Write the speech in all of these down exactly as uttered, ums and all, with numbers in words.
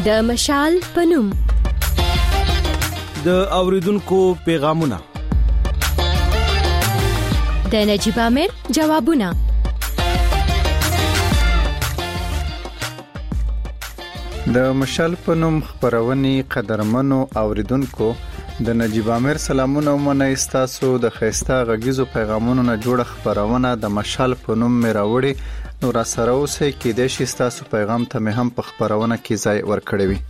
د مشال پنوم د اوریدونکو پیغامونه د نجيب امیر جوابونه د مشال پنوم خبرونې قدرمنو اوریدونکو د نجيب امیر سلامونه ومنئ. تاسو د خيستا غږیزو پیغامونو نه جوړ خبرونه د مشال پنوم مې راوړي نو را سره اوسئ کې د شي تاسو پیغام ته مې هم په خبرونه کې ځای ورکړی وي.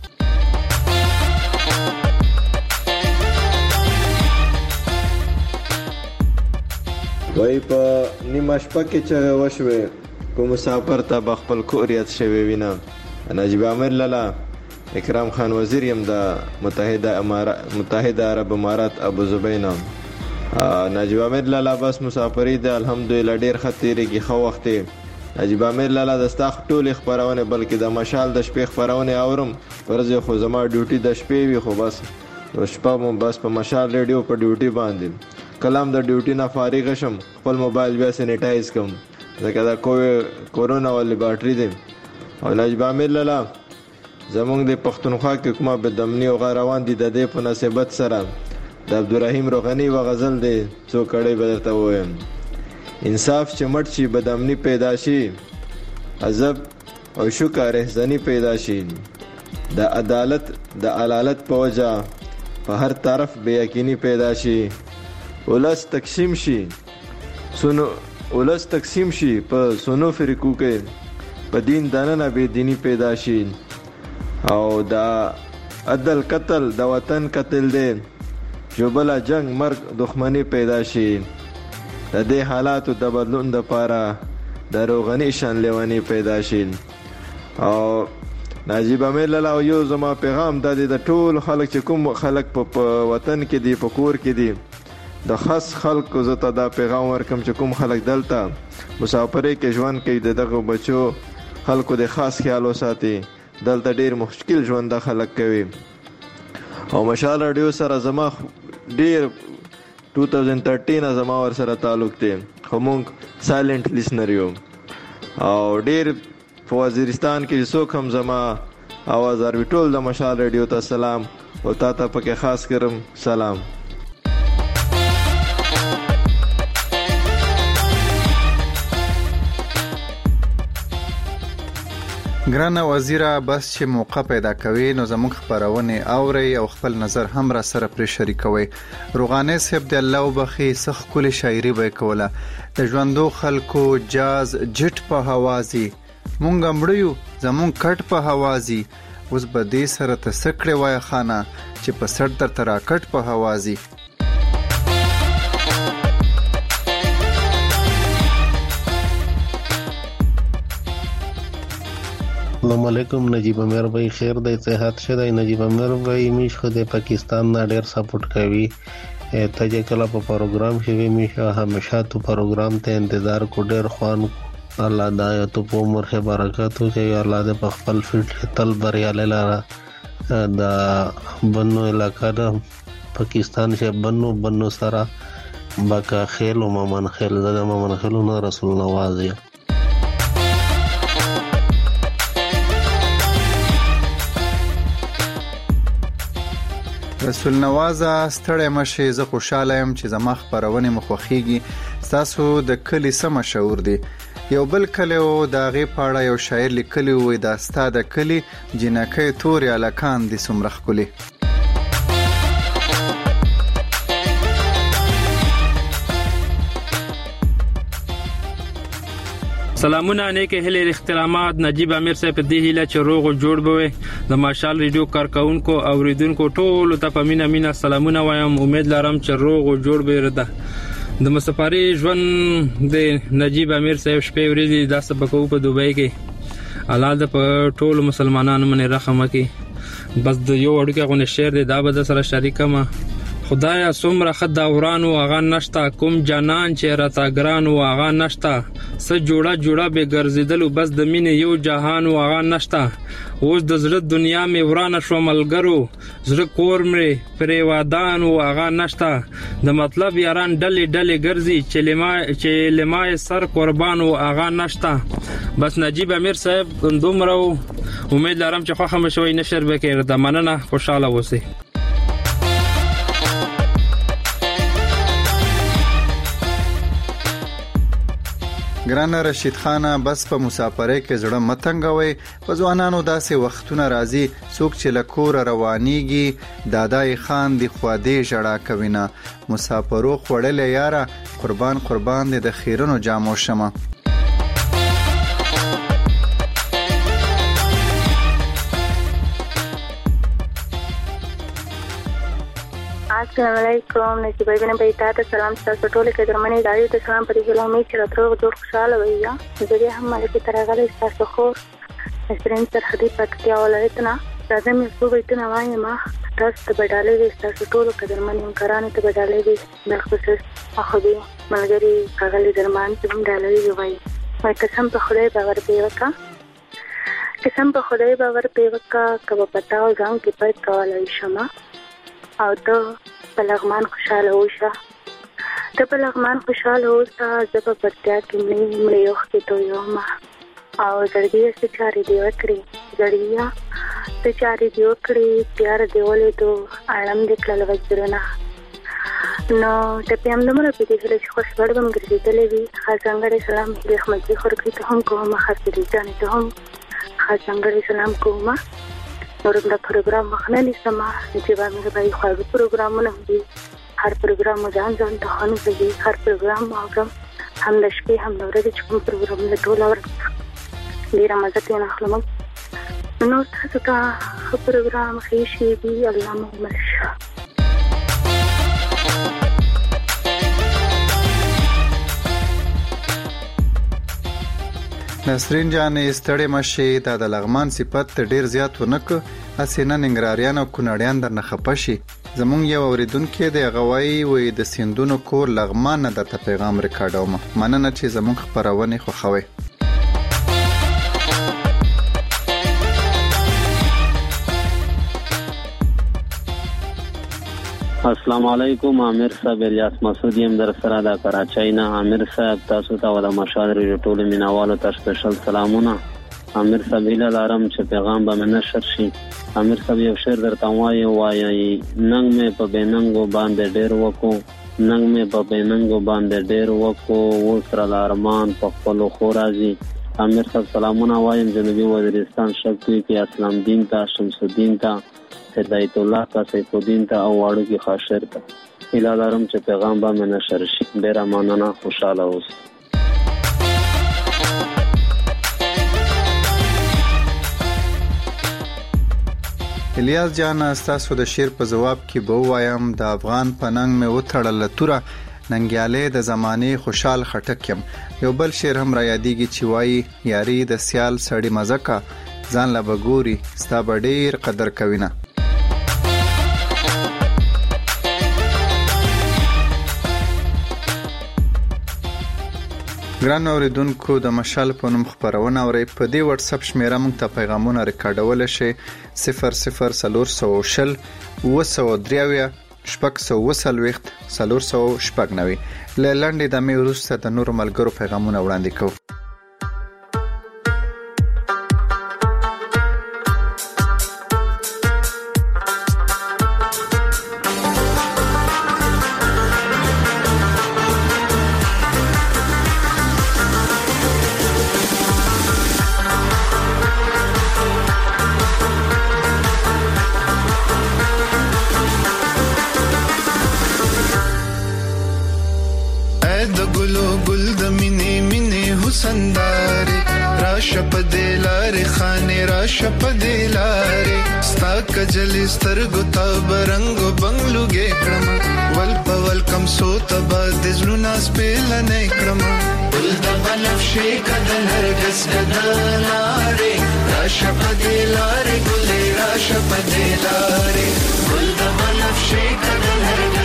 وای په نیمه شپه کې چې وشوي کوم مسافر ته بخپل کوریت شوی وینا نجيب امیر لالا اکرام خان وزیر یم د متحده امارات متحده عرب امارات ابو ظبی نام نجيب امیر لالا بس مسافری د الحمدلله ډیر خطرې کې خو وخت نجيب امیر لالا د استاخ ټول خبرونه بلکې د مشال د شپې خبرونه اورم پرځه خو زما ډیوټي د شپې وی خو بس شپه مو بس په مشال ریډیو په ډیوټي باندې کلام د ډیوټي نه فارغ شم خپل موبایل بیا سینیټایز کوم ځکه دا کورونا ولې باتری دی او نجيب امیر لالا زمونږ د پښتونخوا کې کومه بدامني او غیروان دي د دې په مناسبت سره د عبدالرحیم روغنی و غزل دی څو کړي بدرته وایم انصاف چې مټ شي بدامني پیدا شي عذاب او شکر احزانی پیدا شي د عدالت د عدالت په وجه په هر طرف بے یقیني پیدا شي ولس تقسیم شي سونو ولس تقسیم شي په سونو فرقو کې په دین دانه به دینی پیدا شي او دا عدل قتل د وطن قتل دی جوبلا جنگ مرګ دښمنی پیدا شي د دې حالاتو د بدلون د پاره د روغنی شان لیوانی پیدا شي او نجيب امیر لالا یو زما پیغام د دې ټول خلک چې کوم خلک په وطن کې دي په کور کې دي د خاص خلکو زته دا پیغام ورکم چې کوم خلک دلته مسافرې کې ژوند کوي دغه بچو خلکو د خاص خیال وساتي دلته ډیر مشکل ژوند د خلک کوي او مشال رادیو سره زما ډیر دو هزار تیرټین زما ور سره تعلق دی خو مونږ سایلنت لیسنر یو او ډیر په وزیرستان کې څوک هم زما आवाज اوري ټول د مشال رادیو ته سلام او تا ته پکې خاص کرم سلام. ګرانه وزیره بس چې موقع پیدا کوي نو زموږ خبرونه اوري او خپل نظر هم را سره پر شریکوي. روغانه صاحب د الله وبخي سخ کول شاعري به کوله د ژوندو خلکو جاز جټ په حوازي مونږ مړیو زمون کټ په حوازي اوس به دې سره تسکړې وای خانه چې په سر در ترا کټ په حوازي. السلام علیکم نجيب امیر بھائی خیر د صحت شه نجيب امیر بھائی میش خو د پاکستان نه ډیر سپورټ کوي ته چې کله په پروګرام شوی میشه همیشه تو پروګرام ته انتظار کو ډیر خوان الله دای ته په عمر خه برکت او چې الله دې په خپل فټ تل بریاله لاره د بنو علاقہ د پاکستان شه بنو بنو سره باکا خیل او ممن خیل د ممن خیلونو رسول نواز یې رسول نوازه ستړی مشه زه خوشاله يم چې زما خبرونه مخوخيږي. تاسو د کلی سم مشهور دي یو بل کلی او د غي پاړه یو شاعر لیکلی وي د استاد کلی جنکه تور الکان دي سمرخ کلی. سلامونه نیکه هلي احترامات نجيب امیر صاحب د هیله چې روغ جوړ بوي د ماشال ریډیو کارکونکو اوریدونکو ټول ته پمینه مینا سلامونه وایم. امید لرم چې روغ جوړ به رده د مسافری ژوند د نجيب امیر صاحب شپې ورځې د سبقو په دوبۍ کې الله د په ټول مسلمانانو باندې رحم وکړي. بس د یو اړیکه غو نشر د دا به سره شریک ما خدایا څومره ښه دوران و هغه نشته، کوم جانان چې راته ګران و هغه نشته، څه جوړه جوړه به ګرځېدلو بس د مینې یو جهان و هغه نشته. اوس د زړه دنیا مې ورانه شوه ملګرو، زړه کور مې پرې ودان و هغه نشته. د مطلب یاران ډلې ډلې ګرځي چې لما یې سر قربان و هغه نشته. بس نجیب امیر صاحب دومره و، امید لرم چې خوښه مې شوی نشر به کې د مننه خوشاله اوسئ. ګرانه رشید خانه بس په مسافرۍ کې زړه متنګوي، په ځوانانو داسې وختونه راځي څوک چې لکور روانيږي دادای خان دی خو دې جړه کوینه، مسافرو خړلې یاره قربان قربان دې د خیرونو جامو شمه. السلام علیکم نجیب بن بیتا ته سلام، تاسو ټول کې درمنې دایو ته سلام په دې ځل امید چې راته جوړ خوشاله وي. یا زه دې هم مالک ترغله تاسو خو نسرین تر حدی پکتیا ولایتنا لازم یې څو بیتونه وایم ما تاسو ته بدالې دي، تاسو ټول کې درمنې کرانه ته بدالې دي د خصوص اخو دې ملګری کاغلی درمان چې هم ډالې وي. وای قسم په خدای باور دی وکا، قسم په خدای باور دی وکا کبه پتاو ځان کې پټ کولای شمه او ته په لغمان خوشاله اوسه، ته په لغمان خوشاله اوسه، زه په پرتیا کې مې مړې وختې تو یو ما او زړګیه څه چارې دی وکړي، زړګیه څه چارې دی وکړي، پیار دی ولې تو اړم دې کړل وځرونه نو ته په هم دومره په دې چې خوش وړم ګرځېدلې وي. خاصنګړې سلام دې احمدي خورګي ته هم کوم، خاصري ځانې ته هم خاصنګړې سلام کوم. نورم دا پروګرام مخنه نسمه چې باندې به خو پروګرامونه دي، هر پروګرام ځان ځان ته خانو دي، هر پروګرام موږ هم د شپې هم د ورځې چې کوم پروګرام نه ټول اور ډیر مزه ته نه خلم نو تاسو ته پروګرام خېشي دي. الله مو مرشه. نسرین جانې ستړې مشي دا د لغمان صفت ډیر زیات ونک اسینه ننګراریان او کونړیان در نه خپشي. زمونږ یو اوریدونکو د غوای وې د سیندونو کور لغمان نه د پیغام ریکارډوم مننه چې زمونږ خبرونه خوښوي. السلام علیکم، عامر صاحب الیاس مسعودی هم در سره د کراچۍ نه. عامر صاحب تاسو ته ولا مشال ریډیو ټول مینوالو ته سپیشل سلامونه. عامر صاحب هیله لرم چې پیغام به نشر شي. عامر صاحب یو شعر درته وایي وایي ننګ مې په بیننګو باندې ډېر وکو، ننګ مې په بیننګو باندې ډېر وکو، وسره لارمان په خپل خو راځي. عامر صاحب سلامونه وایم جنوبي وزیرستان شکوي کې اسلام دین ته، شمس الدین ته، هدایت الله ته، سیف الدین ته او واړو کې خاشر ته. هیله لرم چې پیغام به نشر شي. ډېره مننه، خوشاله اوسئ. الیاس جان تاسو د شعر په جواب کې به وایم د افغان پننګ مې وټړل توره ننګیاله د زمانه خوشحال خټکم. یو بل شعر هم را یادېږي چې وایي یاري د سیال سړی مزکا ځان لا بګوري ستا ډېر قدر کوینه. ګران اوریدونکو د مشال په نوم خبرونه اوري په دې واتس اپ شمیره مونږ ته پیغامونه ریکارډول شي صفر صفر سلور سو شل وسو دریاویا شپږ سو وسلويخت سلور سو شپږ نوي لنډې د مې وروسته د نور ملګرو پیغامونه وړاندې کوم. جلی سترګو تا برنګو بنگلو ګې کړم ول په ول کم سو تبا د زړونو سپېل نه کړم ول د بنفشي کدل هرګس کدلارې راشه په دې لارې ګلې راشه په دې لارې ول د بنفشي کدل هرګس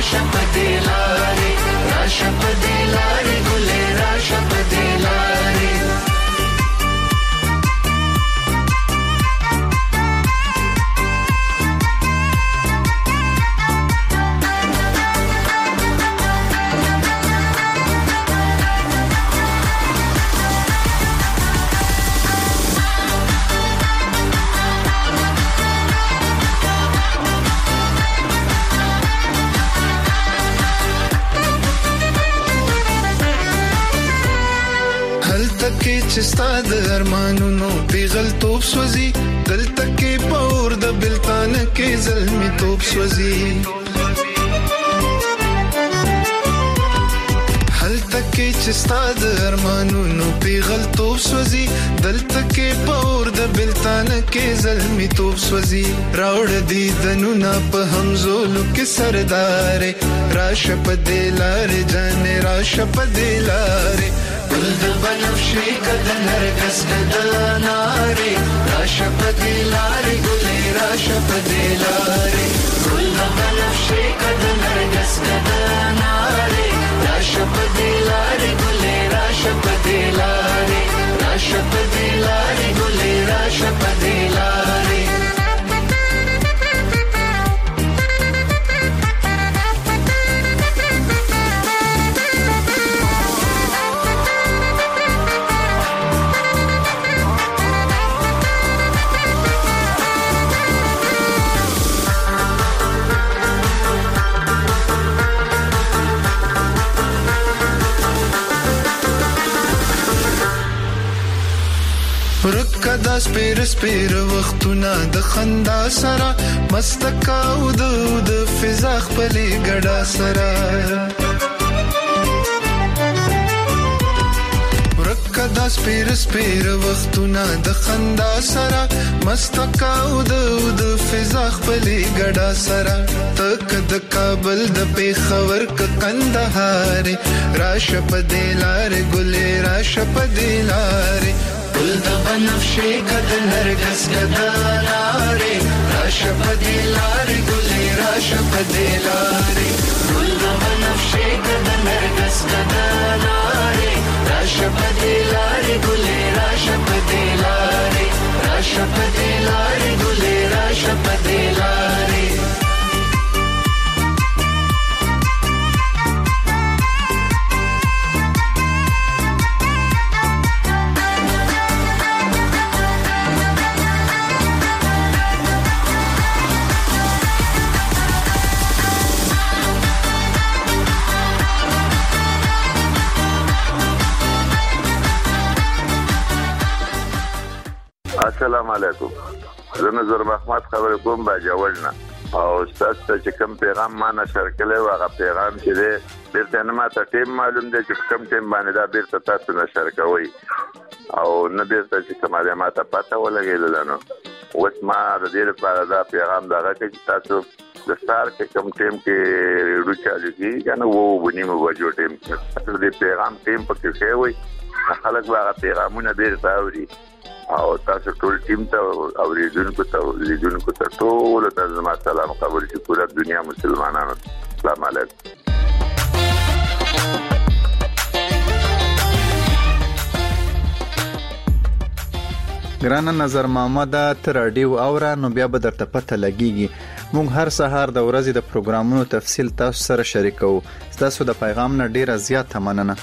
راشه په دې لارې راشه په دې لارې ګلې راشه په دې لارې کې چې ستاد ارمانونو پیغلتوب سوځي دلته کې پور د بلتان کې زلمی توپ سوځي هلته کې چې ستاد ارمانونو پیغلتوب سوځي دلته کې پور د بلتان کې زلمی توپ سوځي راوړ دي دنونه په همزولو کې سردار راشه په دې لارې جانې راشه په دې لارې ګل د بنفشې کده نرګس کده نارې راشه په دې لارې ګلې راشه په دې لارې ګل د بنفشې کده نرګس کده نارې راشه په دې لارې ګلې راشه په دې لارې راشه په دې لارې ګلې راشه په دې لارې رکدا سپیر سپیر وختونه د خندا سره مستکا او د فضا خپلې ګډا سره رکدا سپیر سپیر وختونه د خندا سره مستکا او د فضا خپلې ګډا سره تک د کابل د پیښور ک کندهار راشه په دې لارې ګلې راشه په دې لارې ګل د بنفشې کده نرګس کده نارې راشه په دې لارې ګلې راشه په دې لارې ګل د بنفشې کده نرګس کده نارې راشه په دې لارې ګلې راشه په دې لارې راشه په دې لارې ګلې راشه په دې لارې السلام علیکم زه نظر محمد خبر کوم باجوړنا او استاد چې کوم پیغام ما نشر کړي او هغه پیغام چې دی بیرته نه ماته ټیم معلوم دی چې کوم ټیم باندې دا بیرته تاسو نشر کوي او نه بیرته چې کومه ماته پته ولګیدل نو اوس ما د دې لپاره دا پیغام دغه چې تاسو د سار کې کوم ټیم کې روچالو کی کنه وو ونیمو وجو ټیم تاسو دې پیغام ټیم پکې کوي خلک هغه پیغامونه بیرته اوري او تاسو ټول ټیم ته اوریدونکو ته لیدونکو ته ټول ته زما سلام قبول شي ټول دنیا مسلمانانو السلام علیکم ګران نظر محمد تر رادیو اورا نو بیا به درته پته لګیږي موږ هر سهار د ورځې د پروګرامونو تفصیل تاسو سره شریکو تاسو د پیغام نه ډیره زیاته مننه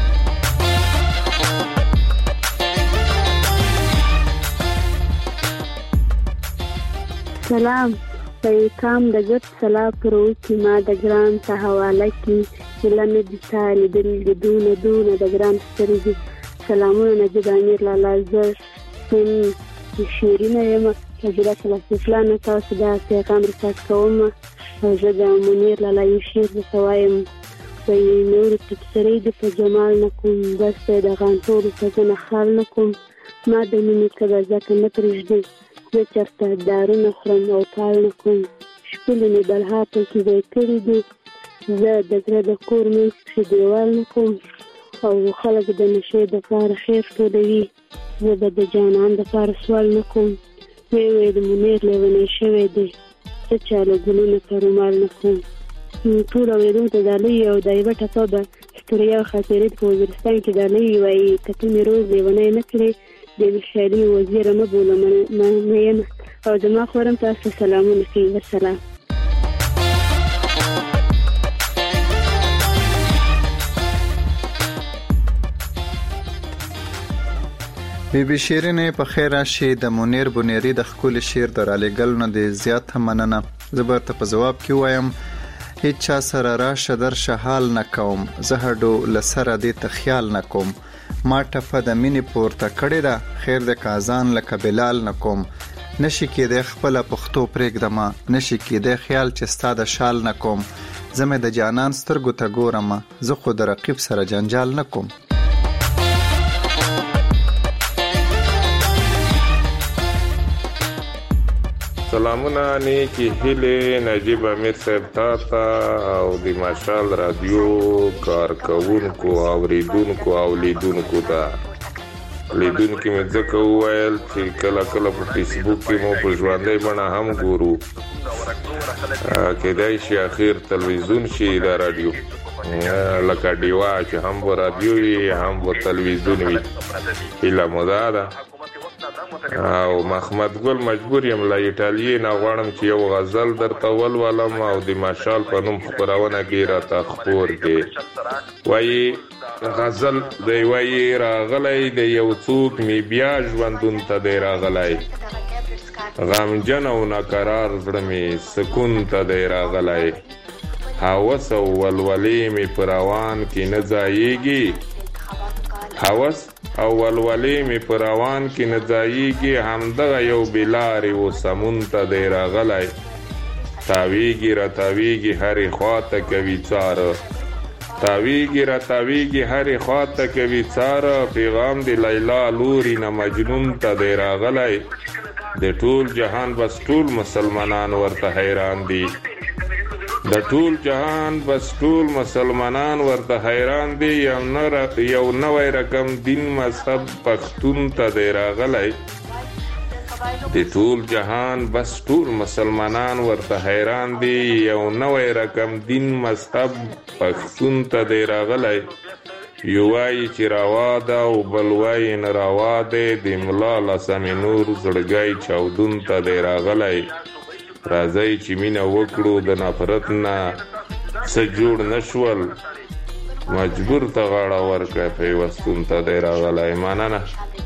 سلام پیغام د ګټ سلام پرو چې ما د ګران ته حواله کی لمه د سالي د دونه دونه د ګران سترګې سلامونه نجیب امیر لالا زر سن شیرینه یم حضرت الاسلام تاسو د پیغام رسالت کوم او زه د منیر لالا شیر د سوایم په نور تفسیری د جمال نکوم بس د غانټور څخه خال نکوم ما د مینې کده ځکه نه پرېږدي زه چرته دارونه خورم او پال نکوم شپلې مې بلها پکې ځای کړي دي زه د زړه د کور منځ کښې دیوال نکوم او خلک د نشې دپاره خیر ټولوي زه به د جانان دپاره سوال نکوم ویې ویې د منیر لیونی شوی دی څه چاله ګلونه په رومال نکوم ټول اوریدونکو ته د لوی او د یوه ټپه به ستړیا او خاطرې په وزیرستان کې د لوی وایي که ته مې روز لیونی نه کړې د ویشالي وزیره مه بوله مینه او زما خورم تاسو سلامونه کوي. والسلام. بی بی شیرینې په خیر راشي. د منیر بنيري د خپل شعر د رالېګل نه د زیات مننه. زبر ته په جواب کې وایم هیڅ چا سره راشه درشه حال نه کوم، زه هډو لسره دې ته خیال نه کوم، ما ټپه د مینې پورته کړې ده، خیر د کازان لکه بلال نه کوم، نشي کېدی خپله پښتو پرېږدمه، نشي کېدی خیال چې ستا د شال نه کوم، زه مې د جانان سترګو ته ګورمه، زه خو د رقیب سره جنجال نه کوم. سلامونه نیکی هیله نجیب امیر صاحب تاتا او د ماشال رادیو کارکونکو اوریدونکو او لیدونکو ته لیدونکو مې ځکه وویل چې کله کله په فیسبوک کې مو په ژوندۍ بڼه هم ګورو، کېدای شي اخر تلویزیون شي دا رادیو لکه ډیوا چې هم به رادیو وي هم به تلویزیون وي. هیله مو دا ده او محمد ګل مجبور یم له ایټالیې نه غواړم چې یو غزل درته ولولم او د ماشال په نوم خپرونه کې راته خپور کې وایي غزل دی، وایي راغلی د یو څوک می بیا ژوندون ته دی راغلی، غمجن او ناقرار زړه می سکون ته دی راغلی، هوس او ولولې می په روان کې نه ځایږي، هوس او ولولې می په روان کې نه ځایږي، همدغه یو بلارې و سمون ته دی راغلی، تاویږي را تاویږي هرې خوا ته کوي څاره، تاویږي را تاویږي هرې خوا ته کوي څاره، پیغام د لیلا لوري نه مجنون ته دی راغلی، د ټول جهان بس ټول مسلمانان ورته حیران دي، د ټول جهان بس ټول مسلمانان ورته حیران دي، یو یو نوی رقم دین مذهب پښتون ته دی راغلی، د ټول جهان بس ټول مسلمانان ورته حیران دي، یو نوی رقم دین مذهب پښتون ته دی راغلی، یو وایي چې روا ده او بل وایي نه روا دی، د ملا لسمې نور زړګی چاودون ته دی راغلی، راځئ چې مینه وکړو د نفرت نه څه جوړ نشول، مجبور ته غاړه ورکړه پیوستون ته دی راغلی. مننه.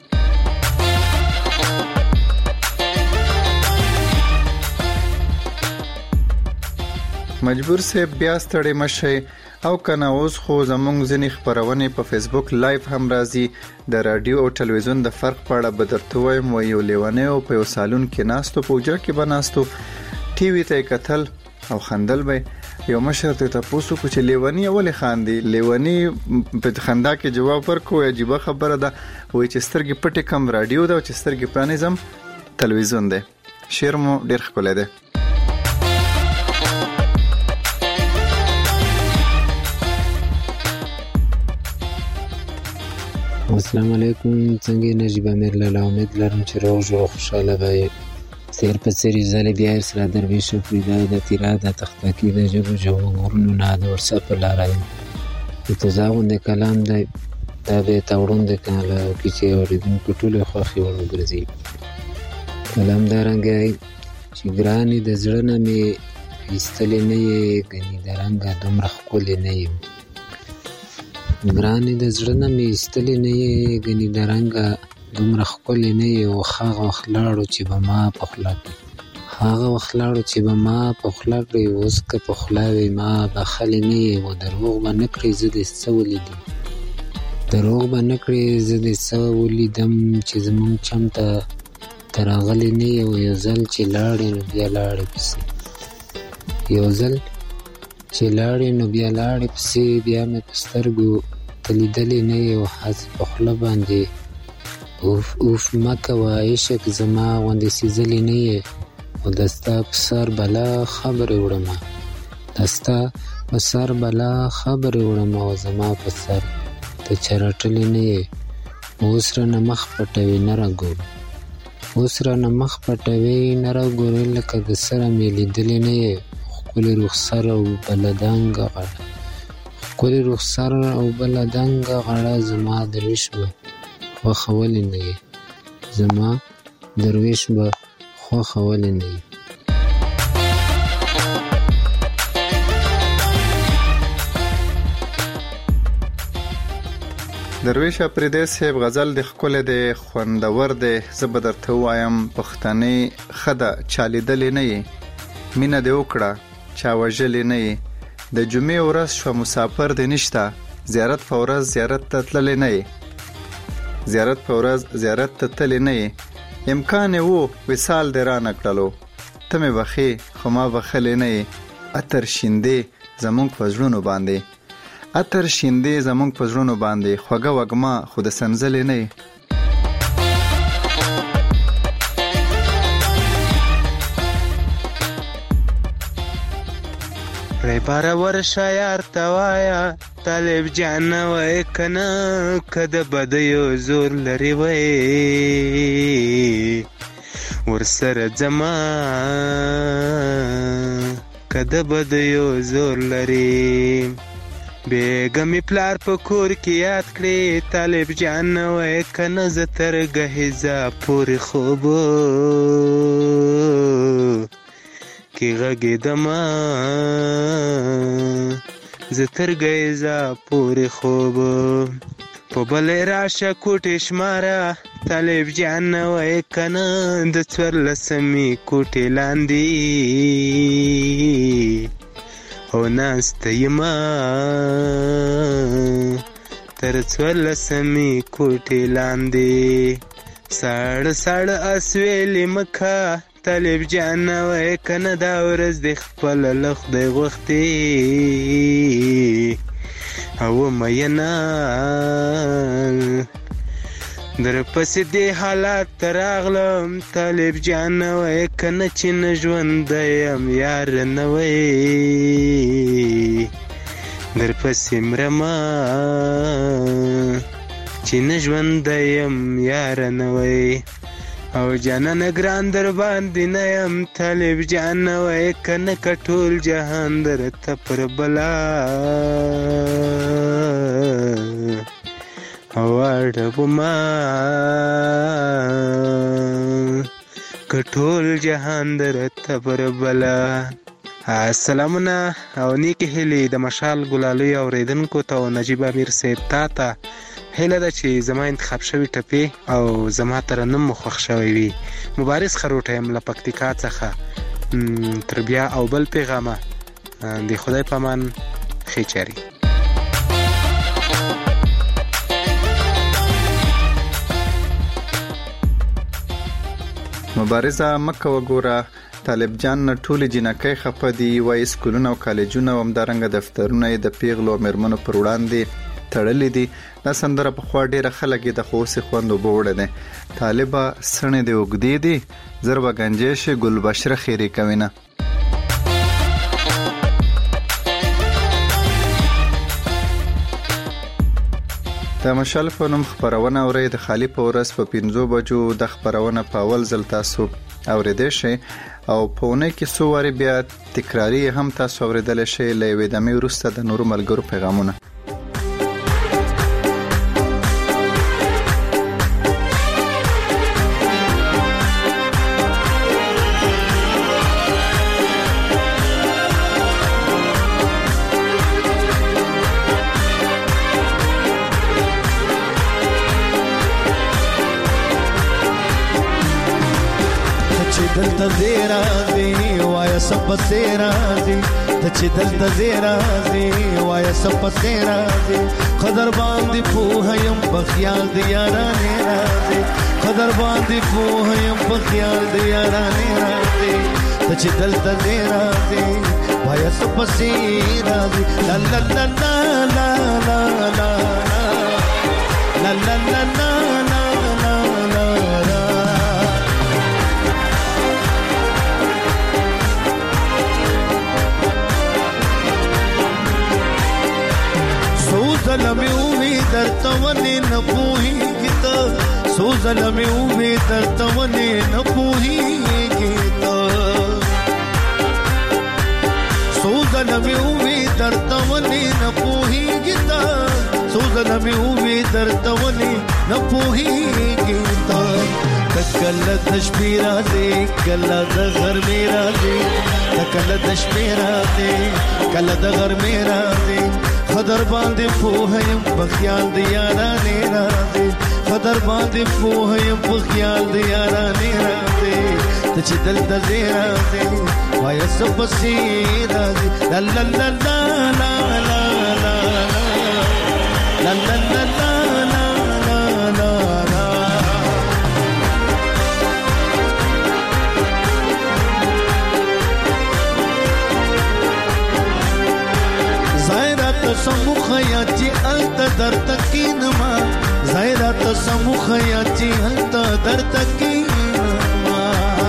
مجبور صاحب بیا ستړی مشئ او کنه اوس خو زمونږ ځینې خپرونې په فیسبوک لایف هم راځي، د رادیو او ټلویزیون د فرق په اړه به درته وایم. و یو لیونی او په یو سالون کې ناستو، په حجره کې به ناستو، ټي وي ته کتل او خندل به، یو مشر ته تاسو کو چې لیونی ولې خاندي، لیونی په خندا کې جواب ورکو، عجیب خبره ده، وای چې سترګې پټې کم رادیو ده او چې سترګې پرانیزم تلویزیون ده. شعر مو ډیر ښکلی دی. السلام علیکم، څنګه نجیب امیر لاله، امید لرم چې روغ جوړ خوشاله به سیر په سری زلی بیا سره درویش فریدا د تیرا د تختکی د جبو جوو ورنو نه د ورسه په لار دی تزاغون د کلام دی دا به تاورون د کله کی چې اوریدونکو ټول خوخي ورګرځي کلام دارنګي چې ګرانی د زړه نه می استلې نه یې غني درنګ دومره خپل نه یم ګرانی د زړه نه می استلې نه یې غني درنګ دومره خپل نه یې او هغه خلاړو چې به ما په خلا هغه خلاړو چې به ما په خلا کې اوس که په خلاوي ما بخل نه یې و دروغ به نکړي زه د سولې دي دروغ به نکړي زه د سولې دم چې زمون چمته ترغلې نه یې او یو ځل چې لاړې نو بیا لاړې پسې یو ځل چې لاړې نو بیا لاړې پسې بیا مې په سترګو تلیدلې نه یې او هسې په خوله باندې اوف اوف مکه و عشق زما غوندې سیزلې نه یې او دستا په سر بلا خبرې وړم دستا په سر بلا خبرې وړم او زما په سر ته چرټلې نه یې اوس رانه مخ پټوي نه راګورې اوس رانه مخ پټوي نه راګورې لکه د سره مې لیدلې نه یې ښکلې رخسار او بلدنګه غاړه ښکلې رخسار او بلدنګه غاړه زما درویش به خوښولې نه یې زما درویش به خوښولې نه یې. درویش اپریدی صاحب غزل د ښکلی دی خوندور دی. زه به درته ووایم پښتنې ښه ده چا لیدلې نه یې مینه دې وکړه چا وژلې نه یې د جمعې ورځ شوه مسافر دې نشته زیارت په ورځ زیارت ته تللی نه یې زیارت په ورځ زیارت ته تللی نه یې امکان یې و وصال دې رانه کړلو ته مې بخې خو ما بخلې نه یې عطر شیندې زمونږ په زړونو باندې عطر شیندې زمونږ په زړونو باندې خوږه وږمه خو د سنځلې نه یې. ری باره ورشه یار ته وایه طالب جان وای کنه که د بدیو زور لري وای ورسره ځما که د بدیو زور لري بیګه می پلار په کور کې یاد کړې طالب جان وای کنه زه تر ګهیزه پورې خوب کې غږېدمه زه تر ګهیزه پورې خوب په بلې راشه کوټې شماره طالب جان وای کنه د څوارلسمې کوټې لاندې او ناسته یمه تر څوارلسمې کوټې لاندې ساړه ساړه اسویلې مکه طالب جان وای کنه دا ورځ د خپل له خدای غوښتې او مینه در پسې دې حالات ته راغلم طالب جان وای کنه چې نه ژوندی یم یار نه وای در پسې مرمه چې نه ژوندی یم یار نه وای او جانانه ګران در باندې نه یم طالب جان وای کنه که ټول جهان درته پر بلا واړوما که ټول جهان درته پر بلا. سلامونه او نیکې هیلې د مشال ګلالۍ اورېدونکو ته او نجیب امیر صاحب تا ته هیله ده چې زما انتخاب شوي ټپې او زما ترنم مو خوښ شوی وي. مبارز خروټه یم له پکتیکا څخه. تر بیا او بل پیغامه د خدای په امان ښې چارې. مبارزه مکه وګوره طالب جان نه ټولې جنکۍ خفه دي وایي سکولونه او کالجونه او همدارنګه دفترونه یې د پیغلو او میرمنو پر وړاندې تړلې دي. دا سندره پخوا ډېره ښه لګېده خو اوس یې خوند اوبه وړی دی. طالبه سڼې دې اوږدې دي زر به ګنجې شي ګلبشره خیرې کوي نه. د مشال په نوم خپرونه اورئ د خالي په ورځ په پنځو بجو د خپرونه په اول ځل تاسو اورېدی شئ او په اونۍ کې څو وارې بیا تکراري هم تاسو اورېدلی شئ. له یوې دمې وروسته د نورو ملګرو پیغامونه. دلته زیرا دی وای سب سیرا دی چې دلته زیرا دی وای سب سیرا دی قدر باندې په هيم په خیال دی یارانه راځي قدر باندې په هيم په خیال دی یارانه راځي چې دلته زیرا دی وای سب سیرا دی لا لا لا لا لا لا لا لا لا لا لا زلمی اوی در توانی نپوهی گیتا سو زلمی اوی در توانی نپوهی گیتا مې وې درته ولې نه پوهېږي ته څو ځله مې وې درته ولې نه پوهېږي ته ته کله د شپې راځې کله د غرمې راځې ته کله د شپې راځې کله د غرمې راځې خدر باندې پوه یم په خیال د یارانې راځې خدر باندې پوه یم په خیال د یارانې راځې ته چې دلته ځې راځې وایه څه پسې راځې لا لا لا لا لا لا لا لا لا لا لا سمخیا چې الته درته کینما زایرا ته سمخیا چې الته درته کینما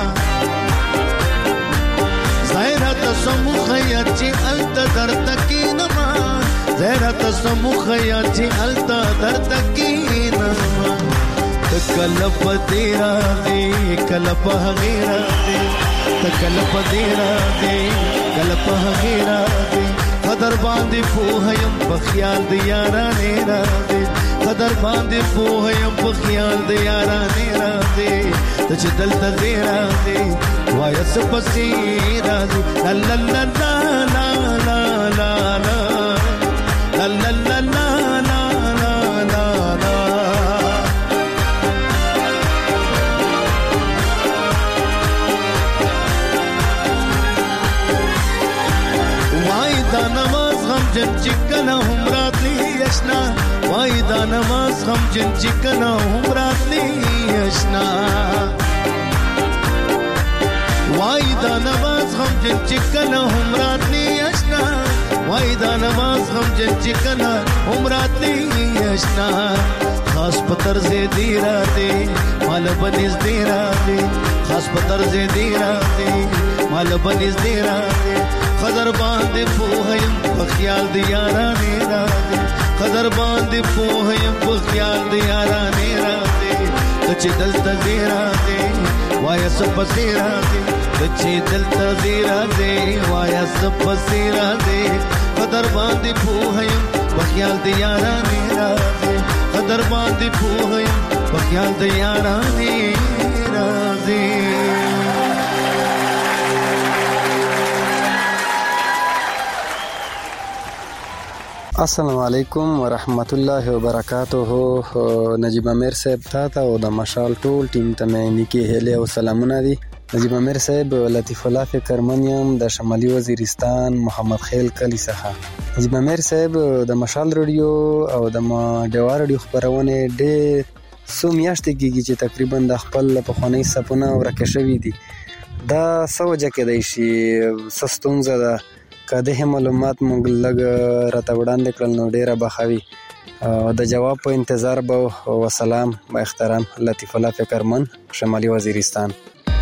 زایرا ته سمخیا چې الته درته کینما زایرا ته سمخیا چې الته درته کینما کله پدې راځي کله په غیر راځي کله پدې راځي کله په غیر راځي قدر باندې پوه یم په خیال د یارانې راځي قدر باندې پوه یم په خیال د یارانې راځي ته چې دلته دې راځي وایه څه پسې راځي لا لا لا لا لا لا لا لا لا لا لا لا جن چکنا هم راتلی اشنا وای دا نماز غم جن چکنا هم راتلی اشنا وای دا نماز غم جن چکنا هم راتلی اشنا وای دا نماز غم جن چکنا هم راتلی اشنا خاص پتر زی دی راتے مال بنیز دی راتے خاص پتر زی دی راتے مال بنیز دی راتے قدر باندې پوه یم په خیال د یارانې راځي قدر باندې پوه یم په خیال د یارانې راځي ته چې دلته ځې راځې وایه څه پسې راځې ته چې دلته ځې راځې وایه څه پسې راځې قدر باندې پوه یم په خیال د یارانې راځي قدر باندې پوه یم په خیال د یارانې راځي السلام علیکم ورحمت الله وبرکاته. نجیب امیر صاحب تا ته او د مشال ټول ټیم ته مې نیکی هیله او سلامونه دي. نجیب امیر صاحب لطیف الله فکرمنیم د شمالي وزیرستان محمد خیل کلی څخه. نجیب امیر صاحب د مشال رادیو او د ما ډیوا رادیو خبرونه ډېر څو میاشتې کېږي چې تقریبا د خپل پخوانی سپونه ورکه شوي دي. دا څه وجه کېدای شي څه ستونزه ده که دغه معلومات موږ لږ راته وړاندې کړل نو ډېره به ښه وي. د جواب په انتظار به وسلام با احترام لطیف الله فکرمن شمالي وزیرستان.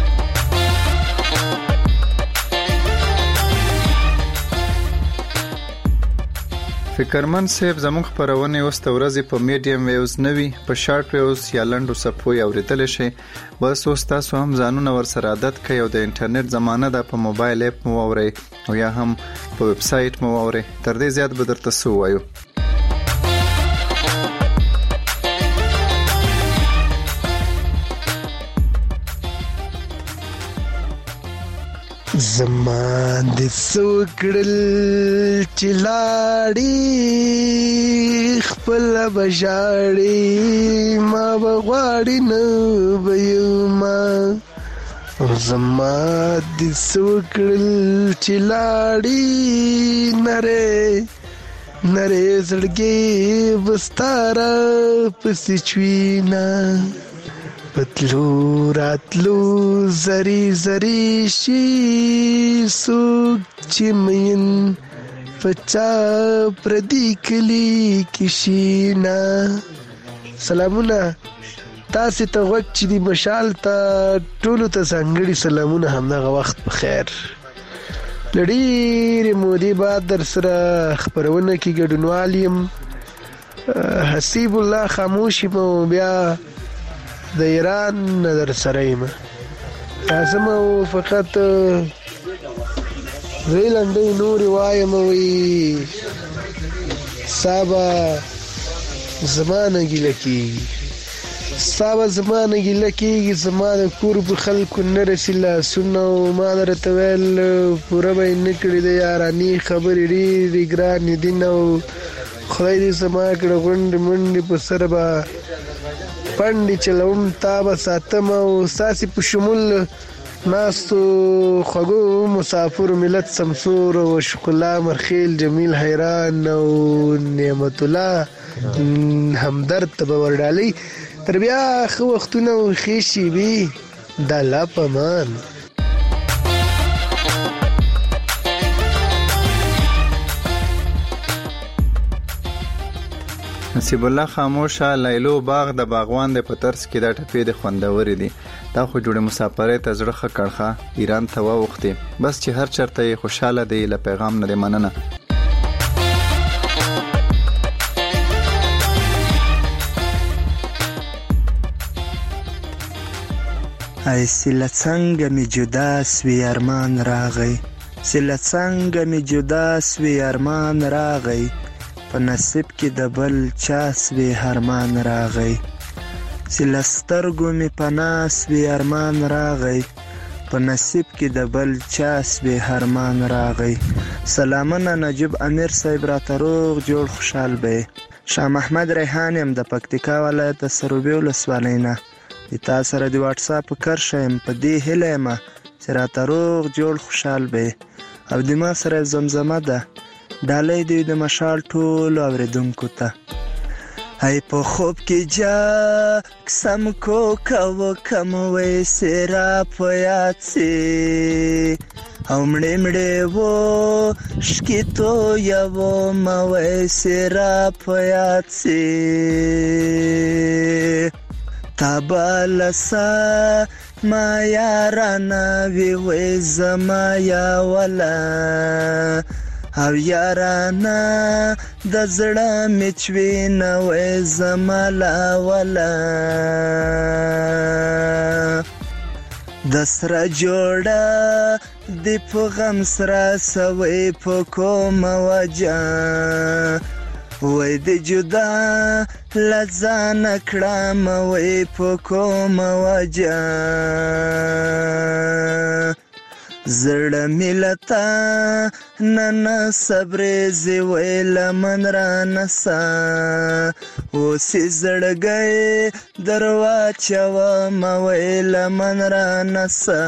فکرمن صاحب زموږ خبرونه اوس د ورځې په میډیم ویوز نوي په شارټ ویوز یا لنډو صفحو اوریدل شي. بس اوس تاسو هم ځانونه ورسره عادت کړئ او د انټرنیټ زمانه ده په موبایل اپ مو واورئ او یا هم په ویب سایټ مو واورئ. تر دې زیات به درته څه ووایو. زما د سوکړل چلاړي خپل بشاړي ما بغواړي نه بيما زما د سوکړل چلاړي نره نره زړګي بستاره پسې چوينا پتلو راتلو زری زری شي سوک چمین پچا پردی کلی کشینا. سلامونه تاسو ته وخت دی مشال ته ټولو ته څنګهړي سلامونه همدغه وخت بخیر. لړی مودي بعد در سره خبرونه کې ګډونوالیم حسیب الله خاموشي مو بیا د ایران نظر سره یم لازم او فقط زه لنډۍ نورې وایم وی سابا زما نه ګیله کېږي سابا زما نه ګیله کېږي زما د کور په خلکو نه رسي لاسونه او ما درته ویل پوره به یې نه کړې د یارانې خبرې ډېرې ګرانې دي نه او خدای دې زما کړه غونډې منډې په سر به پنډې چلوم تا به ساتم او ستاسې په شمول ناستو خوږو مسافر ملت سمسور او شکلا مرخیل جمیل حیران او نعمت الله همدرد ته به ورډالۍ تر بیا ښه وختونه او ښې شېبې د الله په امان. نصیب الله خاموشه لیلو باغ د باغوان د پترس کې دا ټپې د خوندوري دي دا خو جوړه مسافرې ته زړه ښه کړخه ایران ته واوختي بس چې هر چرته خوشاله دی له پیغام نه مننه. ای سیله څنګه می جدا سوی ارمان راغی سیله څنګه می جدا سوی ارمان راغی په نصیب کې د بل چا سوی هرمان راغی سیله سترګو می پناه سوی ارمان راغی په نصیب کې د بل چا سوی هرمان راغی. سلامونه نجیب امیر صاحب راته روغ جوړ خوشحال به. شاه محمد ریحان یم د پکتیکا ولایت د سروبي ولسوالۍ نه د تا سره د واټس اپ کرښه یم په دې هیله یم چې راته روغ جوړ خوشحال به او د ما سره زمزمه ده ډالۍ دی د مشال ټولو اورېدونکو ته. ای په خوب کې جا قسم کو کو کم وې سرا په یاد سي او مړې مړې وو شکی تو یو ما وې سرا په یاد سي تابلسا ما یارانا وی وې زما یا ولا او یارانا د زړه میچوي نه وې زما لا ولا د سره جوړه د په غم سره سوي په کوم وجه وې د جدا لزان کړم وې په کوم وجه زړه ملتا نن صبر زی ویل من را نسا او سی زړګي دروا چوا ما ویل من را نسا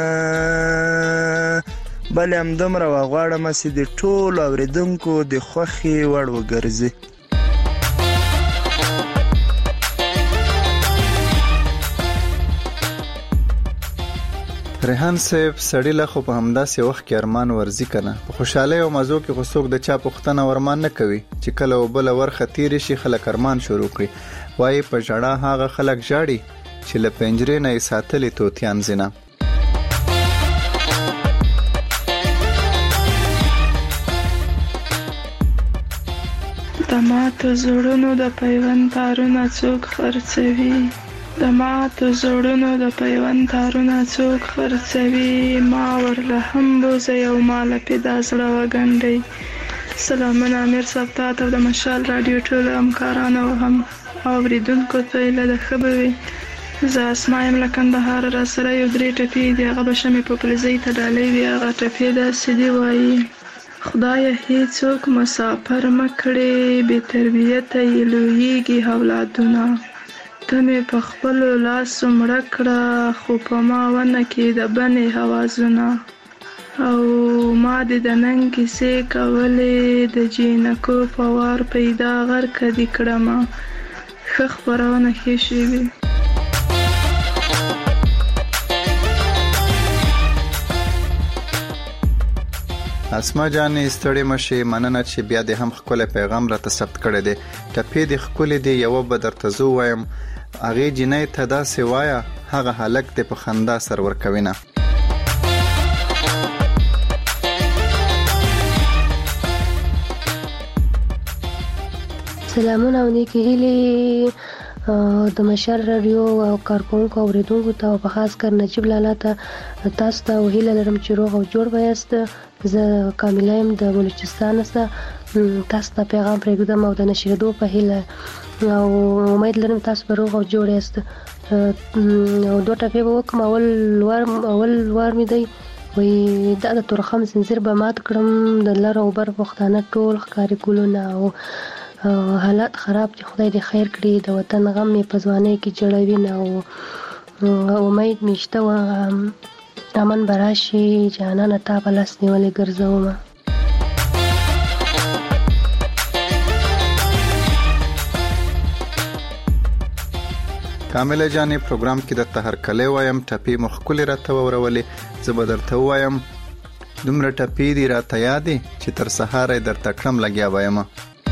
بل هم دومره غواړم چې د ټول اوریدونکو د خوخي وړ وګرځي. ریحان صاحب سړی له خو په همداسې وخت کې ارمان ورزي کنه په خوشاله او مزو کې خو څوک د چا پوښتنه ورمان نه کوي چې کله وبله ورخه تیر شي خلک ارمان شروع کړي وایي په جړه هغه خلک جاړي چې له پنجرې نه ساتلې توتیان زینه. د ماتو زړونو د پیوند تارونه څوک خرڅوي د ماتو زړونو د پیوند تارونه څوک خرڅوي ما ورله هم بوزي او مال پیدا زړه وګنډي. سلامونه امیر صاحب ته د مشال رادیو ټول همکارانو او هم اوریدونکو ته له خبرې زه اسمایم له کندهار را سره یو درې ټپې دی هغه به شمې په پلزۍ ته ډالۍ وي هغه ټپې داسې دی وایي خدایه هیڅوک مسافر مه کړې بې تربیته یې لویېږي اولادونه ته مې په خپلو لاسو مړه کړه خو په ما ونه کې د بنې هوازونه او ما دې د ننګ کیسې کولې د جینکو په وار پیدا غرقه دې کړمه ښه خپرونه ښې شوې. اسما جانې ستړې مشي مننه چې بیا دې هم خپل پیغام را ثبت کړی دی ټپې دې خپل دې یو به درته زو وایم هغه جنې ته دا سوایا هغه هلک دې په خندا سر ور کوینه. سلامونه او نیکی هیلې د مشال رادیو او کارکونکو اوریدونکو ته په خاص کر نجیب لالا ته تاسو ته ویل لرم چې روغ او جوړ وایست. زه کامله يم د بلوچستان څخه. تاسو ته پیغام پرېږدم او د نشریدو په هیله او امید لرم تاسو به روغ او جوړ یاست. او دوه ټپې به وکم. اول وار اول وار مې دی وی دا د تورخم زنجیر به مات کړم. د لر او بر پښتانه ټول ښکاري ګلونه او حالات خراب دي. خدای دې خیر کړي. د وطن غم مې په ځوانۍ کې جوړوي نه او امید مې شته و امن به راشي. جانانه تا په لاس نیولې ګرځومه. کامله جانې پروګرام کې د تهر کله وایم ټپی مخکولې راته ورولې. زه به درته وایم دومره ټپی دي راته یادې چې تر سهار درته کړم لګیا وایم.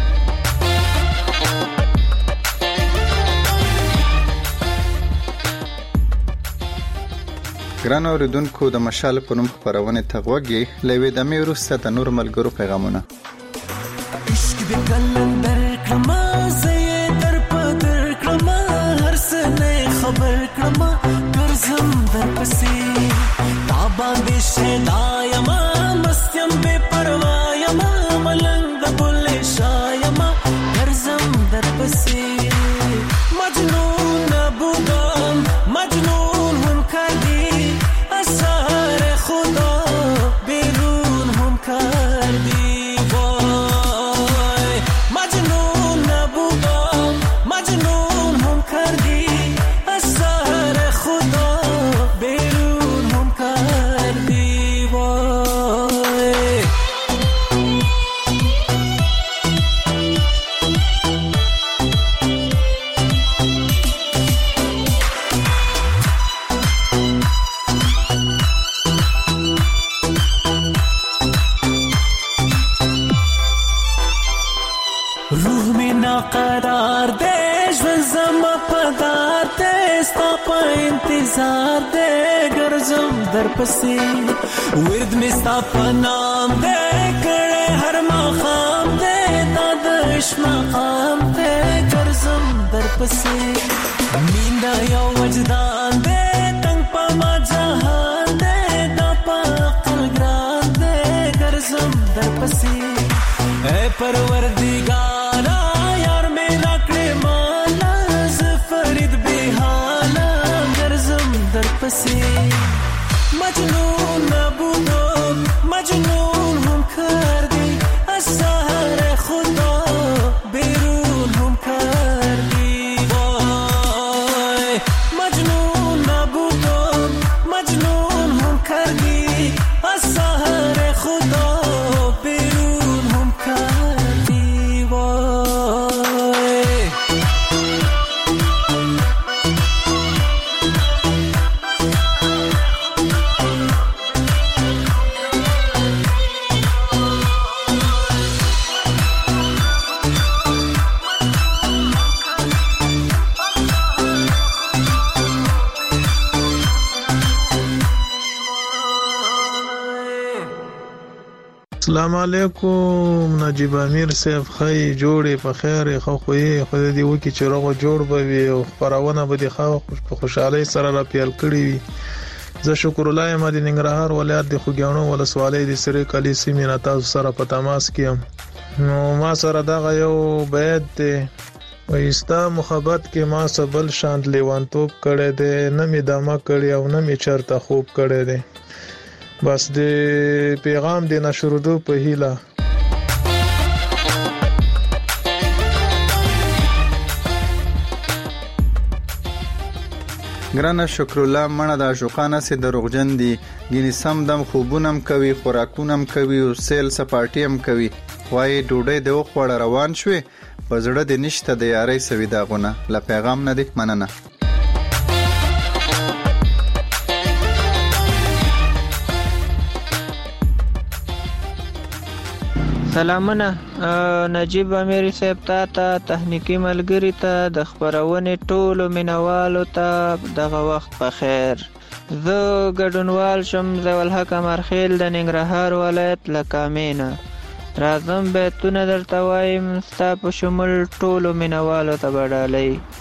ګران اوریدونکو د مشال په نوم خپرونه ته غوږی لوي د مې وروسته د نور ملګرو پیغامونه. عشق د کلندر کما زه در پدر کما هر څه خبر کما ګرځم در پسې تا باندې شدایم مستیم بے پروا یم ملنګ د بل شایم ګرځم در پسې مجنون بودم مجنون هم کردی اثر خدا بیرون هم کردی وای مجنون نبودم مجنون هم کردی اثر خدا بیرون هم کردی وای. روح می ناقرار دے ژوند زما پدار دے ستا په انتظار دے ګرځم در پسې ورد می ستا په نام دے کړه هر مقام دے تا د عشق مقام دے ګرځم در پسې میندا یو وجدان دے تنگ په ما جهان دے دا په عقل ګران دے ګرځم در پسې اے پروردگار مجنون نبودم مجنون هم کردی از سحر خدا بیرون هم کردی وای مجنون نبودم مجنون هم کردی از سحر خدا بیرون هم کردی وای. السلام علیکم نجیب امیر صاحب. خی جوړې په خیر خو خوې خو دې وکی چې روغ جوړ به وي او خبرونه به د خو په خوشحالي سره را پیل کړی وي. زه شکر الله یم د ننګرهار ولایت د خوګیانو ولسوالۍ د سری کلی سیمه تاسو سره په تماس کې نو ما سره دا یو بیت دی وایستا محبت کې ما سبل شاند لیوانتوب کړي دي نه می دما کړي او نه می چرته خوب کړي دي. بس د پیغام د نشردو په هیله ګرانه شکر الله مړه د عاشقانه سي دروغجن دي ګینې سم دم خوبونم کوي خوراکونم کوي او سیل سپارټیم کوي وای ډوډۍ د وخوړ روان شوي په زړه د نشته د یاري سوي داغونه لا پیغام نه دي مننه. سلامونه نجیب امیر صاحب ته ته تخنیکی ملګری ته د خبرونې ټولو مینوالو ته دغه وخت په خیر. زه ګډونوال شم ضیاء الحق امرخیل د ننګرهار ولایت له کامې نه راځم بیتونه درته وایم ستا په شمول ټولو مینوالو ته به ډالۍ.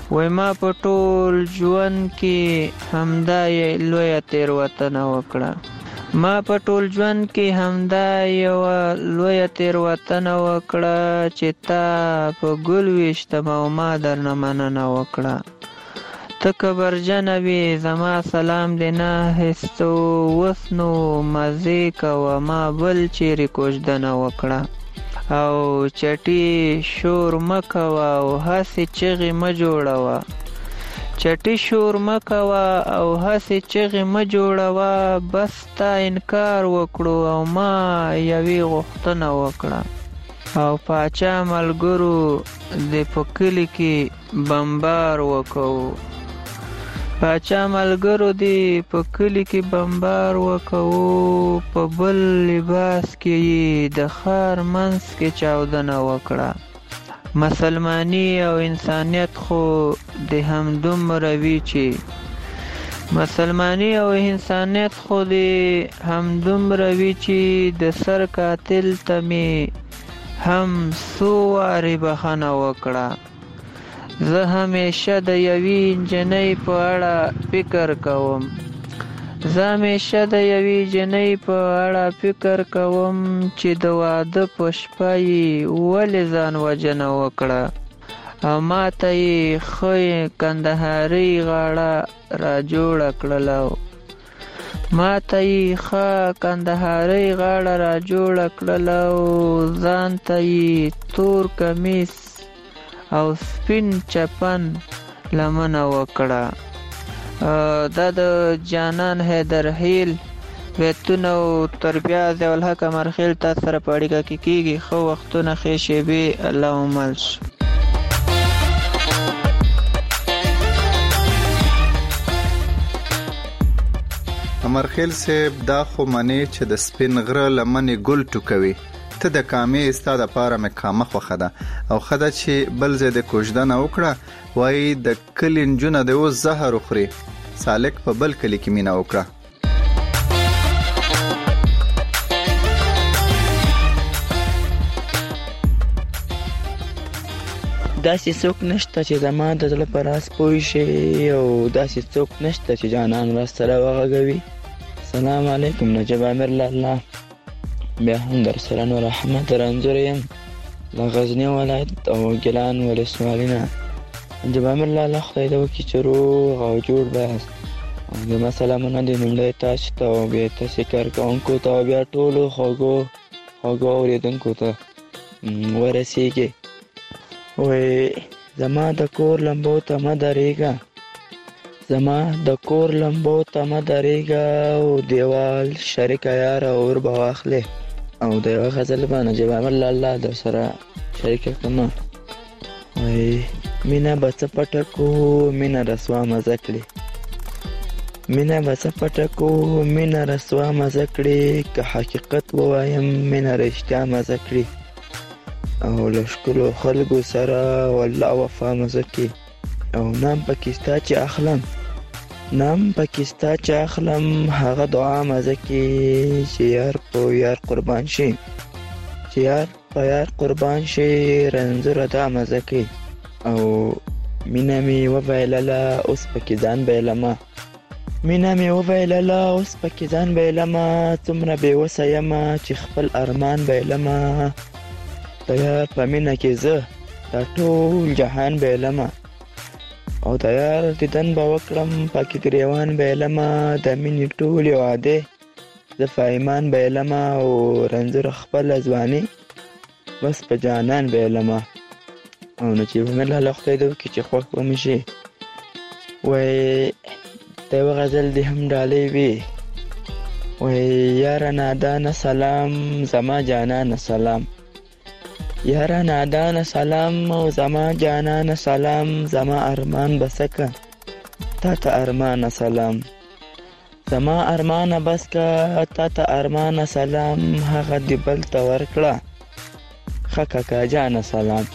وای ما په ټول ژوند کې همدا یې لویه تېروتنه وکړه ما په ټول ژوند کې همدا یوه لویه تېروتنه وکړه چې تا په ګل ویشتم او ما درنه مننه وکړه ته کبرجنه وې زما سلام دې نه اخیستو اوس نو مزې کوه ما بل چیرې کوژدنه وکړه او چټي شور مه کوه او هسې چغې مه جوړوه چټي شور مه کوه او هسې چغې مه جوړوه بس تا انکار وکړو او ما یوې غوښتنه وکړه او پاچا ملګرو د په کلي کې بمبار وکړو پاچا ملګرو دی په کلي کې بمبار وکړو په بل لباس کې یې د ښار منځ کې چاودنه وکړه مسلماني او انسانیت خو د همدومره وي چې مسلماني او انسانیت خو د همدومره وي چې د سر قاتل ته مې هم څو وارې بخښنه وکړه زه همیشه د یوې نجلۍ په اړه فکر کوم زه همیشه د یوې نجلۍ په اړه فکر کوم چې د واده په شپه یې ولې ځان وژنه وکړه او ما ته یې ښه کندهارۍ غاړه را جوړه کړله ما ته یې ښه کندهارۍ غاړه را جوړه کړله او ځان ته یې تور کمیس او سپین چپن لمنه وکړه دا د جانان حیدر هیل بیتونه او تر بیا ضیاء الحق امرخیل تاسو سره په اړیکه کې کیږي ښه وختونه ښې شیبې الله مل شي امرخیل صاحب دا خو منی چې د سپین غره لمنې ګل ټوکوي ته د کامې ستا د پاره مې کامه خوښه ده او ښه ده چې بل ځای د کوژدنه وکړه وایي د کلي نجونه د اوس زهر وخوري سالک په بل کلي کې مینه وکړه داسې څوک نشته چې زما د زړه په راز پوه شي او داسې څوک نشته چې جانان راسره وغږوي سلام علیکم نجیب امیر لالا بیا هم در سره نور احمد رنځور یم له غزني ولایت او ګیلان ولسوالۍ نه نجیب امیر لالا خدای دې وکړي چې روغ او جوړ بیاست او زما سلامونه دې لومړی تاسو ته او بیا تاسې کارکوونکو ته او بیا ټولو خوږو خوږو اورېدونکو ته ورسیږي وایي زما د کور لمبو ته مه درېږه زما د کور لمبو ته مه درېږه او دیوال شریکه یاره اور به واخلې او د یوه غزل به نجیب امیر لالا در سره شریکه کړمه وایي مینه به څه پټه کړو مینه رسوا مزه کړي مینه به څه پټه کړو مینه رسوا مزه کړي که حقیقت ووایم مینه رښتیا مزه کړي او له ښکلو خلکو سره والله وفا مزه کړي او نام پکې ستا چې اخلم نام پکې ستا چې اخلم هغه دعا مزه کې چې یار په یار قربان شي چې یار په یار قربان شي رنځوره دا مزه کې او مینه مې وبایلله اوس پکې ځان بایلمه مینه مې وبایلله اوس پکې ځان بایلمه څومره بېوسه یمه چې خپل ارمان بایلمه د یار په مینه کې زه دا ټول جهان بایلمه او د یار دیدن به وکړم پاکي ګریوان بایلمه د مینې ټولې وعدې زه په ایمان بایلمه او رنځوره خپله ځواني بس په جانان بایلمه او نجیب امیر لالا خدای دې وکړي چې خوښ به مې شي وایي د یوه غزل دې هم ډالۍ وي وایي یاره نادانه سلام زما جانانه سلام یاره نادانه سلام او زما جانانه سلام زما ارمان بسکه تا ته ارمانه سلام زما ارمانه بس که تا ته ارمانه سلام هغه دې بل ته ورکړه ښه کاکا جانه سلام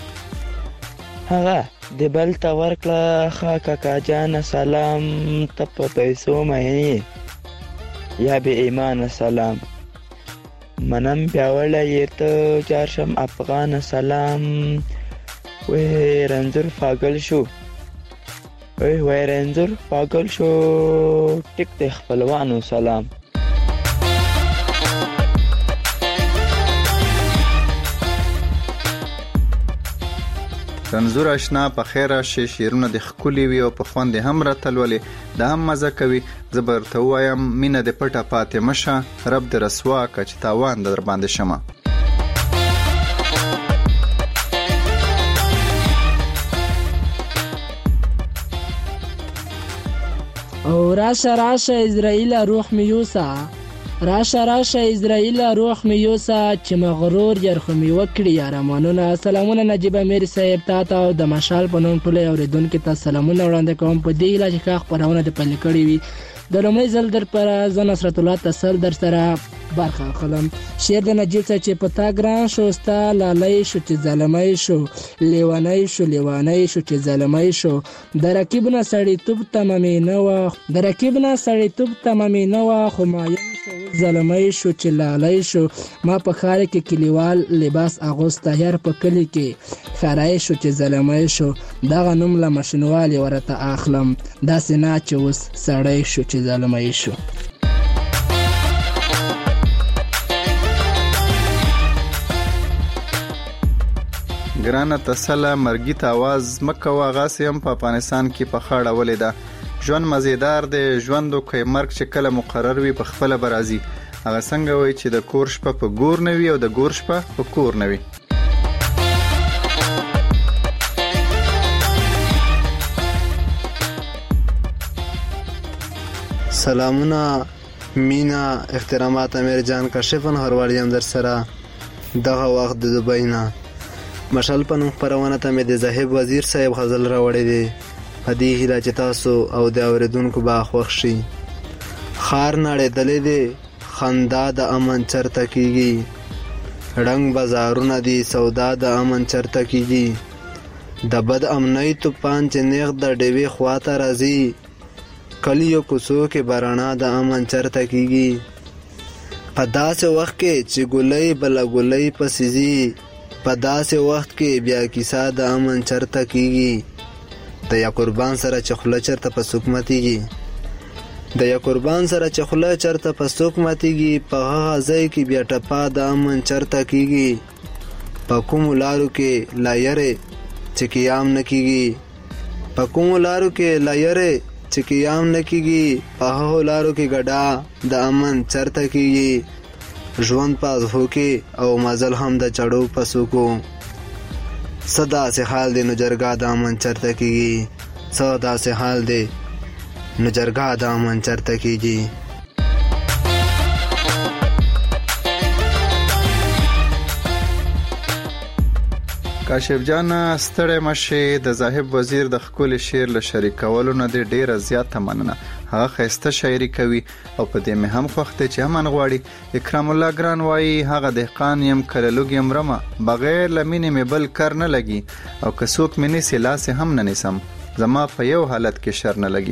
هغه دې بل ته ورکړه ښه کاکا جانه سلام ته په پیسو مینې یا بې ایمانه سلام منم پیاوړی یې ته جارشم افغانه سلام وی رنځور پاگل شو وای وای رنځور پاگل شو ټیک د خپلوانو سلام. رنځور آشنا په خیر راشي، شیرونه د ښکلي وي او په خوند هم راتلولې دا هم مزه کوي. زه به ورته ووایم مینه د پټه پاتې مشه، رب د رسوا که چې تاوان در باندې شمه. او راشه راشه اسرائیل روح میوسا، راشه راشه اسرائیل روح میوسا چې مغرور يرخه می وکړي یارمانونه. سلامونه نجیب امیر صاحب تا ته او د مشال په نوم ټول اوریدونکو ته سلامونه وړاندې کوم. په دې علاج کې خبرونه د پلي کړې وي د لومړي ځل در پر ځ نصرت الله تسل در سره برخه خلم. شعر د نجیب صاحب چې پتا ګران شو ستا لالای شو چې ظلمای شو، لیوانای شو لیوانای شو چې ظلمای شو. د رکیب نه سړی توپ تمامې نه و، د رکیب نه سړی توپ تمامې نه و، خو ما ظلمای شو چې لالای شو. ما په خار کې کلیوال لباس اغوسته، هر په کلی کې خړای شو چې ظلمای شو. دغه نوم له مشنوالي ورته اخلم، داسې نه چې اوس سړی شو چې ظلمای شو. ګرانه تسله مرګی ته आवाज مکه واغاسي هم په افغانستان کې په خاړه ولیدا. ژوند مزیدار دی، ژوند کوي مرګ چې کله مقرر وي په خپل برازي. هغه څنګه وای چې د کور شپه په ګور نه وي او د ګور شپه په کور نه وي. سلامونه مینا احترامات امیر جان کاشفن هروالیم در سره دغه وخت د دوبۍ نه مشال پنوم خبرونه ته مې د زاهب وزیر صاحب غزل راوړی دی. په دې هیله چې تاسو او د اوریدونکو به خوښ شي. خار نړېدلې دی خندا د امن چرته کیږي، رنگ بازارونه دي سودا د امن چرته کیږي. د بد امنۍ توپان چې نیغ د ډیوې خواته راځي، کلیو کوڅو کې برانا د امن چرته کیږي. په داسې وخت کې چې ګلۍ بله ګلۍ پسې ځي، په داسې وخت کې بیا کیسه د امن چرته کیږي. د یا قربان سره چې خوله چرته په څوک ماتیږي، د یا قربان سره چې خوله چرته په څوک ماتیږي، په هغه ځای کې بیا ټپا د امن چرته کیږي. په کومو لارو کې لا یرې چې قیام نه کیږي، په کومو لارو کې لا یرې چې قیام نه کیږي، په هغو لارو کې ګډا د امن چرته کیږي. ژوند پاس هوکې او مزل هم د چړو په څوکو، څه داسې حال دی نو جرګه د امن چرته کیږي، څه داسې حال دی نو جرګه د امن چرته کیږي. کاشف جان ستړی مشه. د زاهب وزیر د خپل شعر له شریکولو نه ډیره زیاته مننه. هغه خسته شاعري کوي او په دې مې هم خوښته چې امن غواړي. اکرام الله ګران وایي هغه دهقان يم کله لوګ يم رمه، بغیر لمینې مې بل کار نه لګي، او که څوک مې نسی لاس هم نه نسم، زما په یو حالت کې شر نه لګي.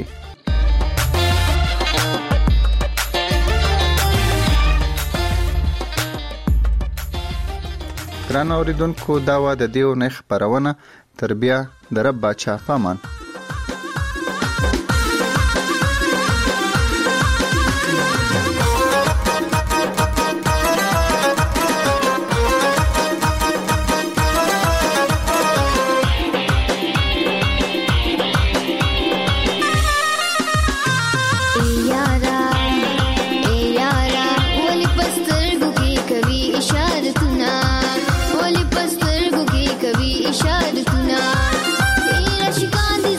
ګران اوریدونکو دا و د دیو نه خبرونه تر بیا د رب بچا پامان. Shikandi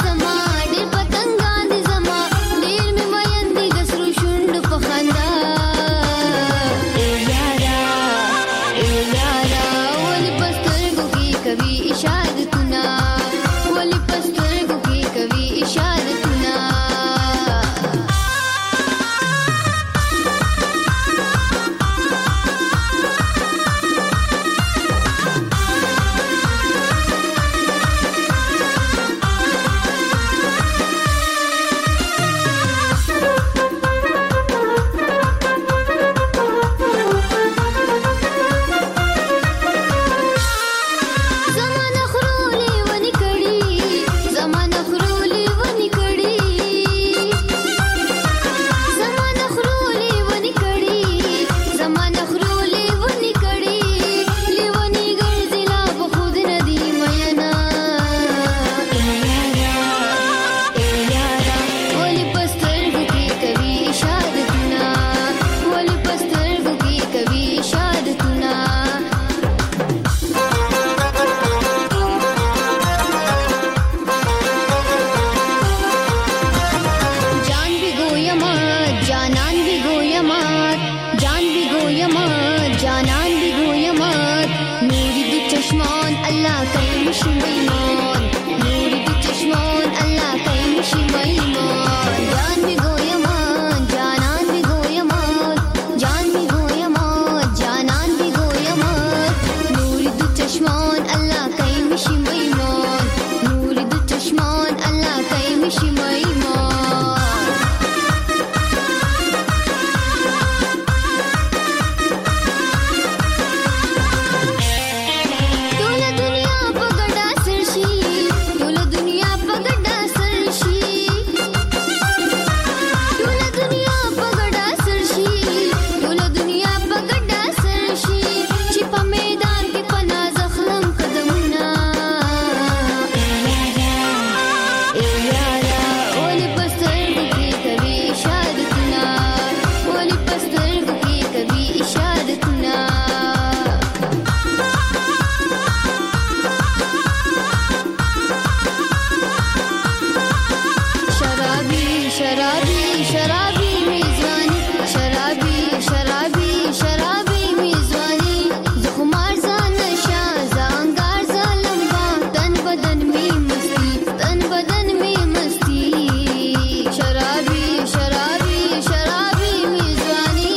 शराबी मेजवानी शराबी शराबी शराबी मेजवानी जुखमार जा नशा जांगार जा लंबा तन बदन में मस्ती तन बदन में मस्ती शराबी शराबी शराबी मेजवानी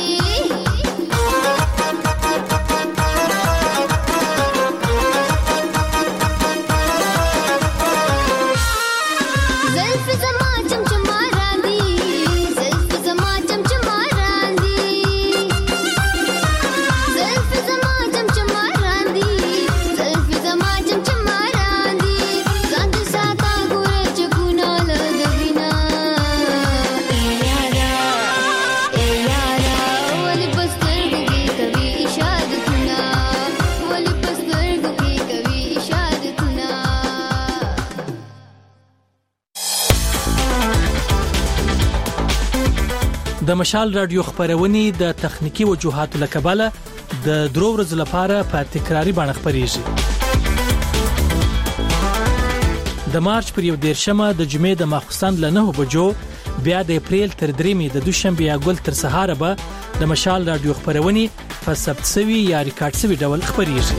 ज़ल्फ़ ज़मा चमचमा रांदी ज़ल्फ़ ज़मा चमचमा रांदी ज़ल्फ़ ज़मा चमचमा रांदी ज़ल्फ़ ज़मा चमचमा रांदी ज़ांद साता गुरे चकुना लदविना ए यारा ए यारा वली बस्तर की कभी इशारतुना वली बस्तर की कभी इशारतुना د مشال رادیو خبرونه د تخنیکی وجوهاتو له کبله د درو ورځې لپاره په تکراری باندې خبريږي د مارچ پر یو دیرشمه د جمعې د ماخستان له نه بجو بیا د اپریل تر دریمې د دوشنبه یا ګل تر سهار به د مشال رادیو خبرونه په ثبت سوي یا ریکارډ سوي ډول خبريږي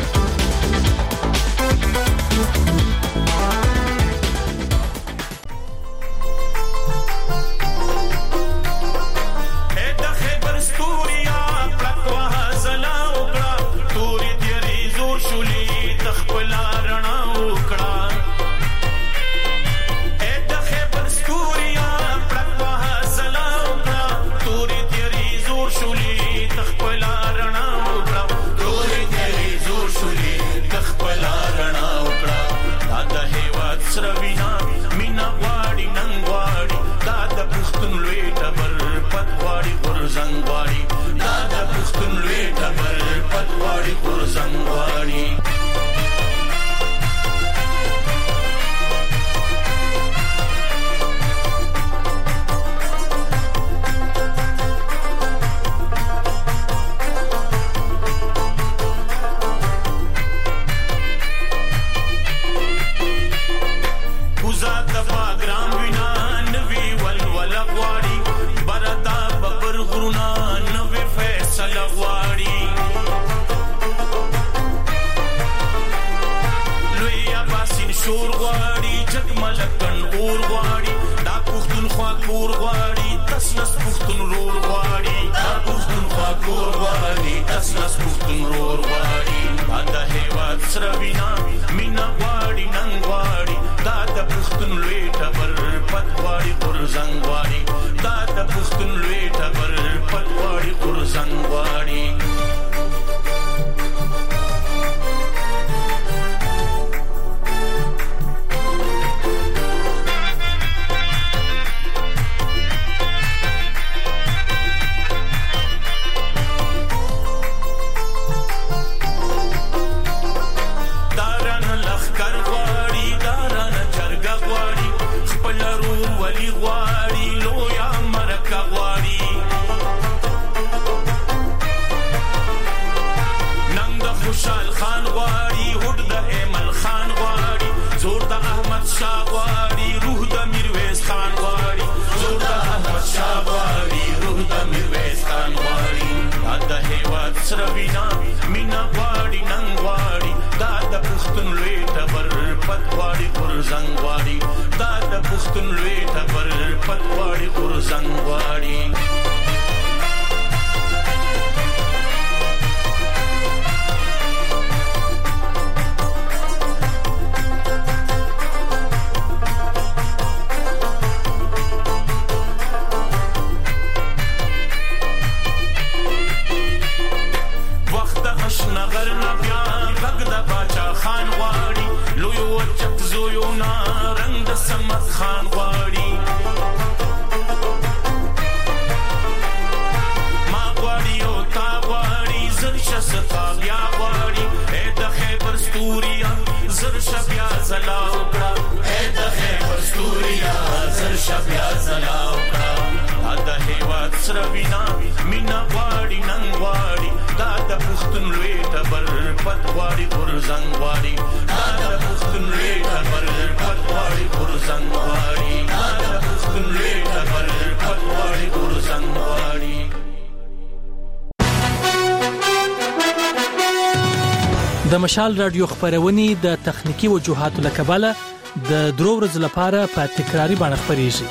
د مشال رادیو خبرونه د تخنیکی وجوهاتو لکباله د درو ورځې لپاره په تکراری باندې خبريږي.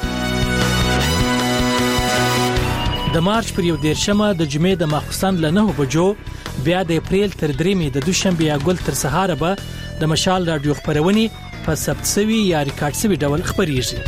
د مارچ پر یو دیرشمه د جمعې د ماخستان له نه بجو بیا د اپریل تر دریمې د دوشنبه یا ګل تر سهار به د مشال رادیو خبرونه په ثبت شوی یا ریکارډ شوی ډول خبريږي.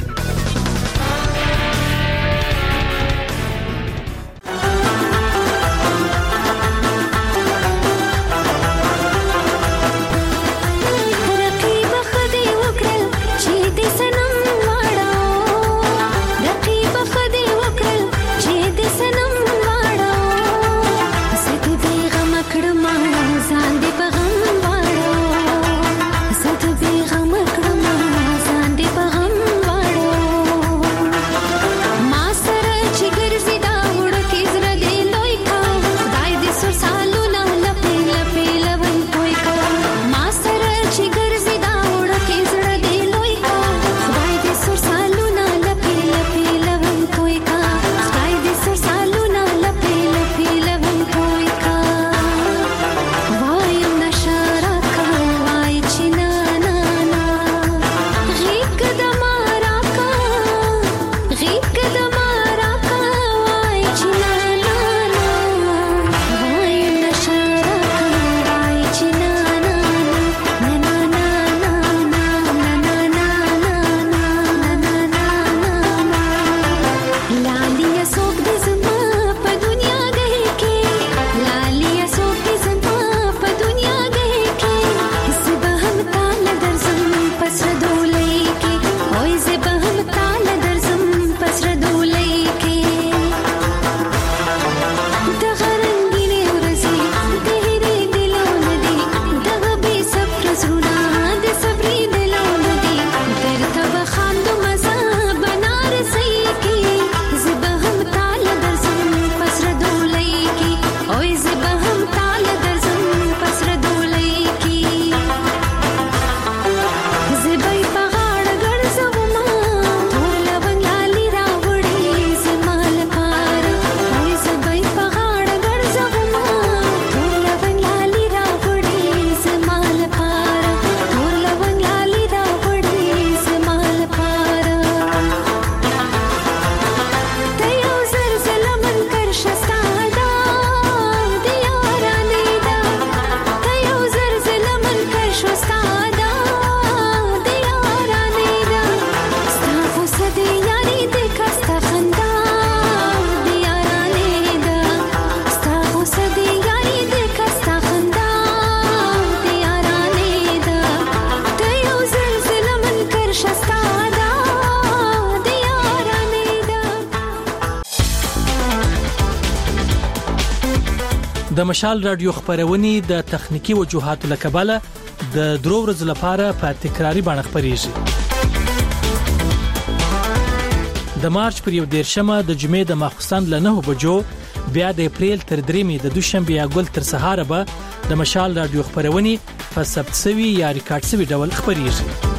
د مشال رادیو خبرونه د تخنیکی وجوهاتو لکباله د درو ورځې لپاره په تکراری باندې خبريږي. د مارچ پر یو دیرشمه د جمعې د ماخستان له نه بجو بیا د اپریل تر دریمې د دوشنبه یا ګل تر سهار به د مشال رادیو خبرونه په ثبت شوی یا ریکارډ شوی ډول خبريږي.